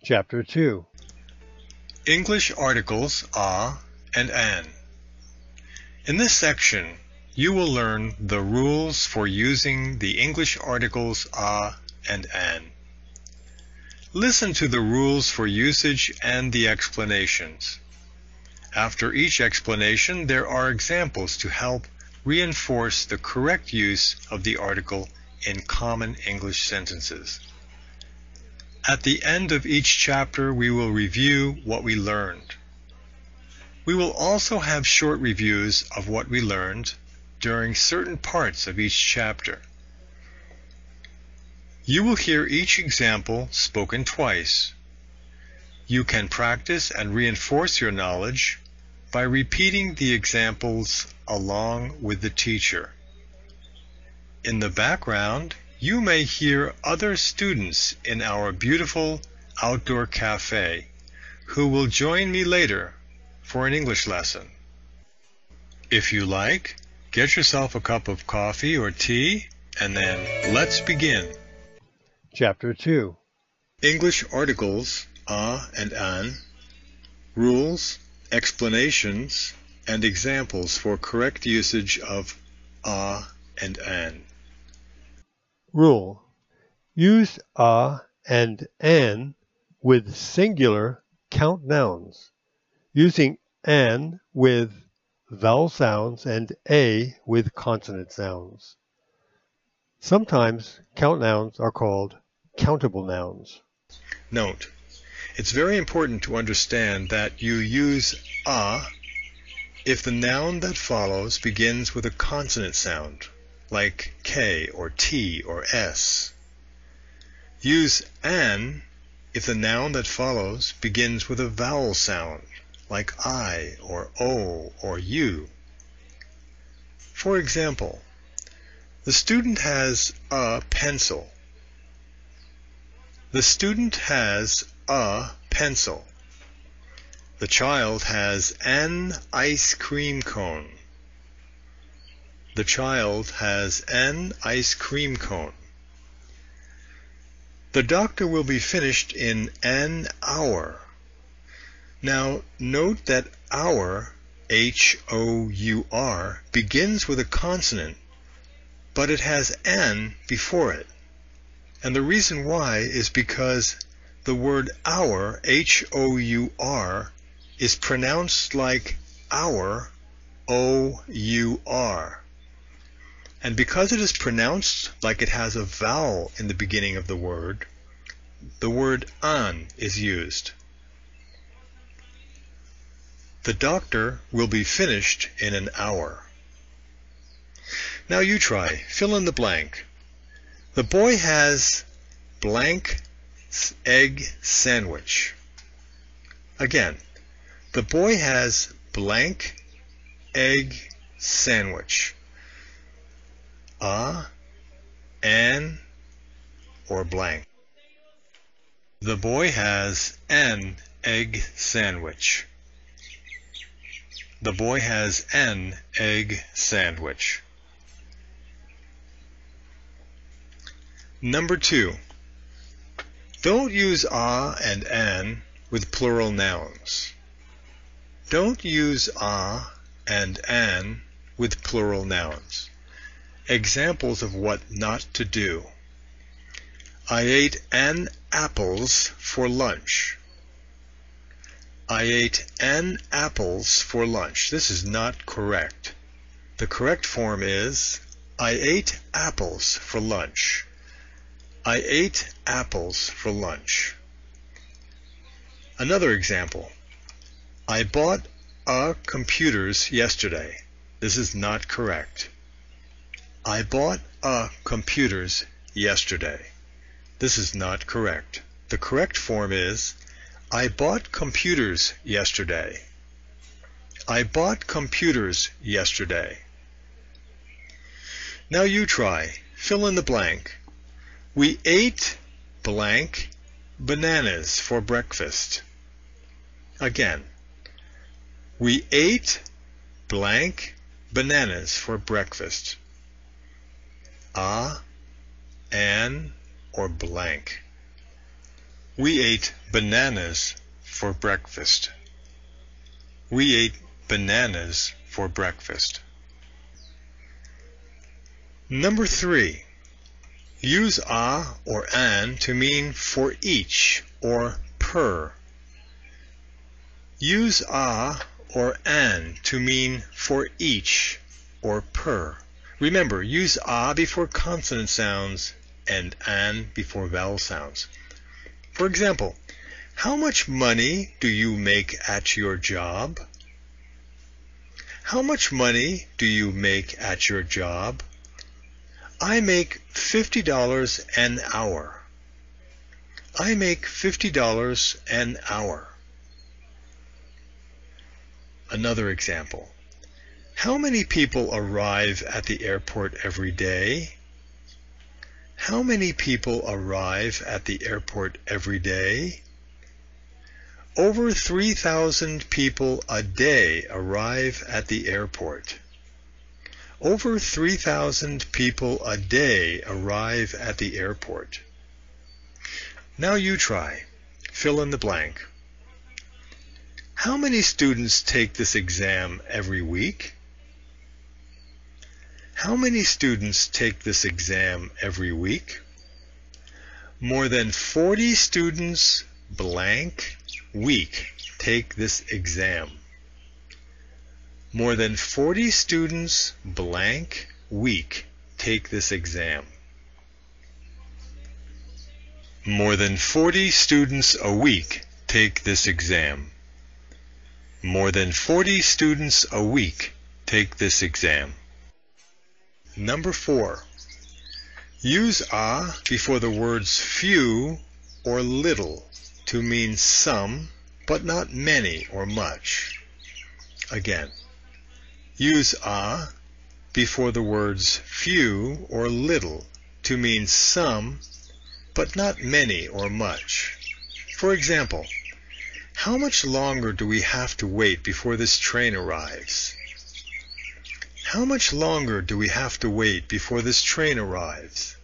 Chapter 2. English articles and an. In this section, you will learn the rules for using the English articles and an. Listen to the rules for usage and the explanations. After each explanation, there are examples to help reinforce the correct use of the article in common English sentences. At the end of each chapter, we will review what we learned. We will also have short reviews of what we learned during certain parts of each chapter. You will hear each example spoken twice. You can practice and reinforce your knowledge by repeating the examples along with the teacher. In the background, you may hear other students in our beautiful outdoor cafe who will join me later for an English lesson. If you like, get yourself a cup of coffee or tea, and then let's begin. Chapter 2. English articles and an, rules, explanations, and examples for correct usage of and an. Rule. Use and an with singular count nouns, using an with vowel sounds and a with consonant sounds. Sometimes count nouns are called countable nouns. Note, it's very important to understand that you use if the noun that follows begins with a consonant sound, like K or T or S. Use an if the noun that follows begins with a vowel sound, like I or O or U. For example, the student has a pencil. The student has a pencil. The child has an ice cream cone. The child has an ice cream cone. The doctor will be finished in an hour. Now, note that hour, H-O-U-R, begins with a consonant, but it has an before it. And the reason why is because the word hour, H-O-U-R, is pronounced like our, O-U-R. And because it is pronounced like it has a vowel in the beginning of the word an is used. The doctor will be finished in an hour. Now you try. Fill in the blank. The boy has blank egg sandwich. Again, the boy has blank egg sandwich. An, or blank. The boy has an egg sandwich. The boy has an egg sandwich. Number 2. Don't use and an with plural nouns. Don't use and an with plural nouns. Examples of what not to do. I ate an apples for lunch. I ate an apples for lunch. This is not correct. The correct form is I ate apples for lunch. I ate apples for lunch. Another example. I bought computers yesterday. This is not correct. I bought computers yesterday. This is not correct. The correct form is I bought computers yesterday. I bought computers yesterday. Now you try. Fill in the blank. We ate blank bananas for breakfast. Again. We ate blank bananas for breakfast. An, or blank. We ate bananas for breakfast. We ate bananas for breakfast. Number 3. Use a or an to mean for each or per. Use a or an to mean for each or per. Remember, use a before consonant sounds and an before vowel sounds. For example, how much money do you make at your job? How much money do you make at your job? I make $50 an hour. I make $50 an hour. Another example. How many people arrive at the airport every day? How many people arrive at the airport every day? Over 3,000 people a day arrive at the airport. Over 3,000 people a day arrive at the airport. Now you try. Fill in the blank. How many students take this exam every week? How many students take this exam every week? More than 40 students blank week take this exam. More than 40 students blank week take this exam. More than 40 students a week take this exam. More than 40 students a week take this exam. Number 4. Use a before the words few or little to mean some, but not many or much. Again, use a before the words few or little to mean some, but not many or much. For example, how much longer do we have to wait before this train arrives? How much longer do we have to wait before this train arrives?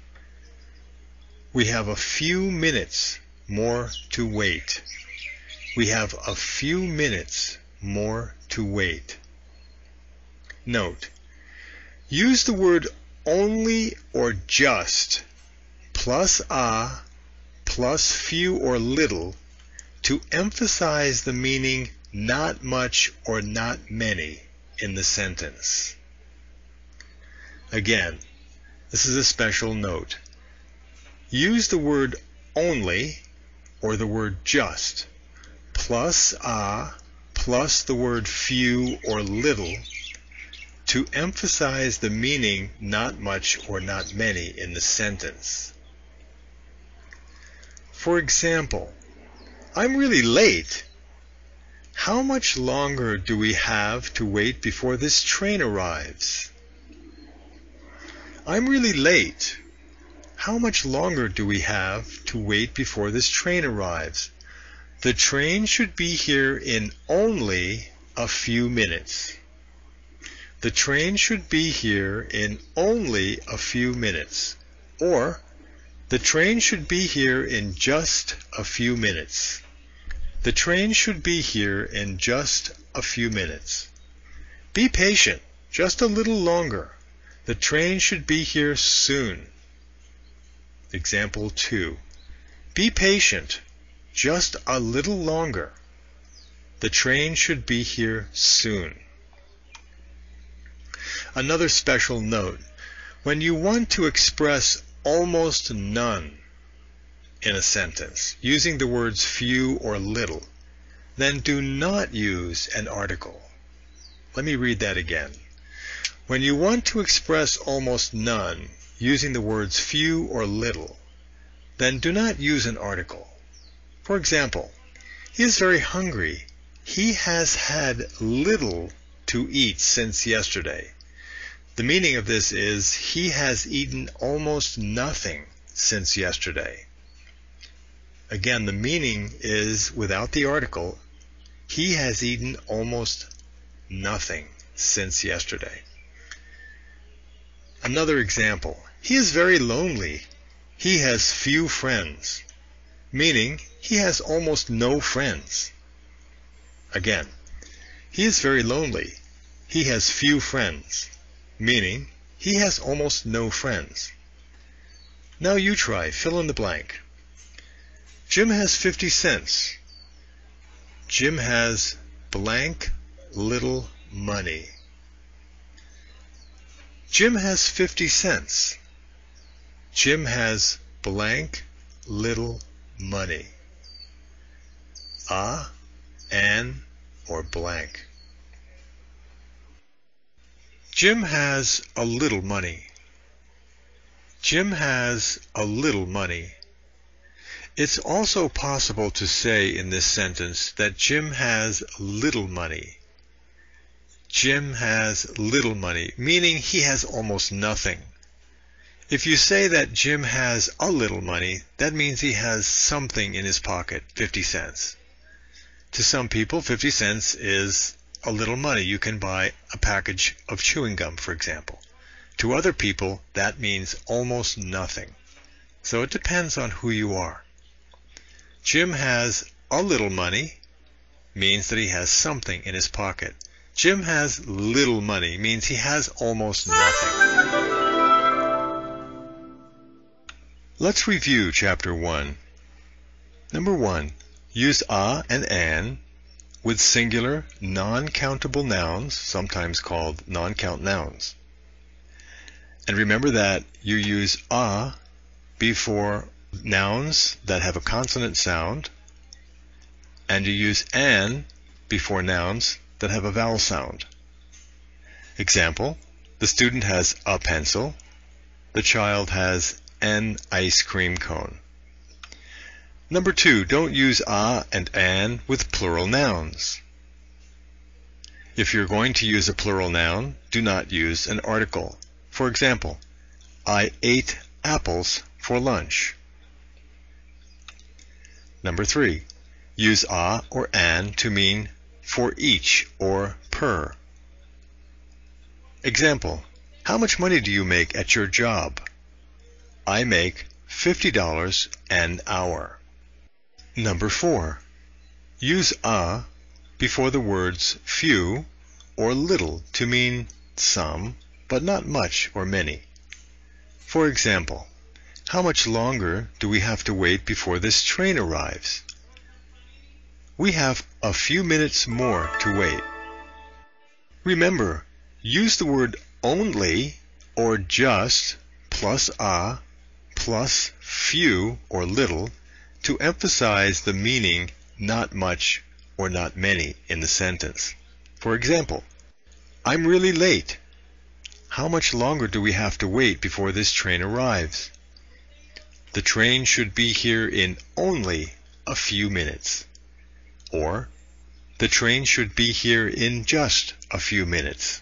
We have a few minutes more to wait. We have a few minutes more to wait. Note, use the word only or just plus a plus few or little to emphasize the meaning not much or not many in the sentence. Again, this is a special note. Use the word only or the word just plus a plus the word few or little to emphasize the meaning not much or not many in the sentence. For example, I'm really late. How much longer do we have to wait before this train arrives? I'm really late. How much longer do we have to wait before this train arrives? The train should be here in only a few minutes. The train should be here in only a few minutes. Or, the train should be here in just a few minutes. The train should be here in just a few minutes. Be patient, just a little longer. The train should be here soon. Example 2. Be patient, just a little longer. The train should be here soon. Another special note. When you want to express almost none in a sentence, using the words few or little, then do not use an article. Let me read that again. When you want to express almost none, using the words few or little, then do not use an article. For example, he is very hungry. He has had little to eat since yesterday. The meaning of this is he has eaten almost nothing since yesterday. Again, the meaning is, without the article, he has eaten almost nothing since yesterday. Another example, he is very lonely. He has few friends. meaning he has almost no friends. Again, he is very lonely. He has few friends, meaning he has almost no friends. Now you try, fill in the blank. Jim has 50 cents. Jim has blank little money. Jim has 50 cents. Jim has blank little money. A, an, or blank. Jim has a little money. Jim has a little money. It's also possible to say in this sentence that Jim has little money. Jim has little money, meaning he has almost nothing. If you say that Jim has a little money, that means he has something in his pocket, 50 cents. To some people, 50 cents is a little money. You can buy a package of chewing gum, for example. To other people, that means almost nothing. So it depends on who you are. Jim has a little money means that he has something in his pocket. Jim has little money means he has almost nothing. Let's review Chapter 1. Number 1. Use a and an with singular, non-countable nouns, sometimes called non-count nouns. And remember that you use a before nouns that have a consonant sound, and you use an before nouns that have a vowel sound. Example, the student has a pencil, the child has an ice cream cone. Number 2, don't use a and an with plural nouns. If you're going to use a plural noun, do not use an article. For example, I ate apples for lunch. Number 3, use a or an to mean for each or per. Example, how much money do you make at your job? I make $50 an hour. Number 4, use a before the words few or little to mean some, but not much or many. For example, how much longer do we have to wait before this train arrives? We have a few minutes more to wait. Remember, use the word only or just plus a plus few or little to emphasize the meaning not much or not many in the sentence. For example, I'm really late. How much longer do we have to wait before this train arrives? The train should be here in only a few minutes. Or, the train should be here in just a few minutes.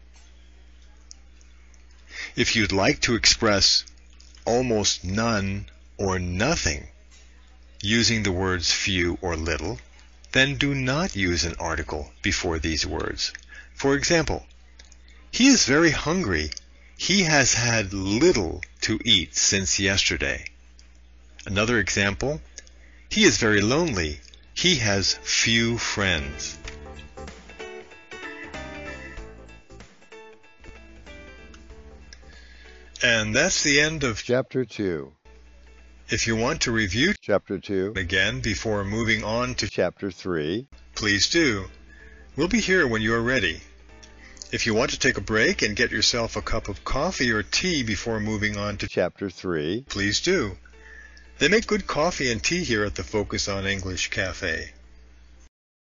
If you'd like to express almost none or nothing using the words few or little, then do not use an article before these words. For example, he is very hungry. He has had little to eat since yesterday. Another example, he is very lonely. He has few friends. And that's the end of Chapter 2. If you want to review Chapter 2. again before moving on to Chapter 3. please do. We'll be here when you're ready. If you want to take a break and get yourself a cup of coffee or tea before moving on to Chapter 3. please do. They make good coffee and tea here at the Focus on English Cafe.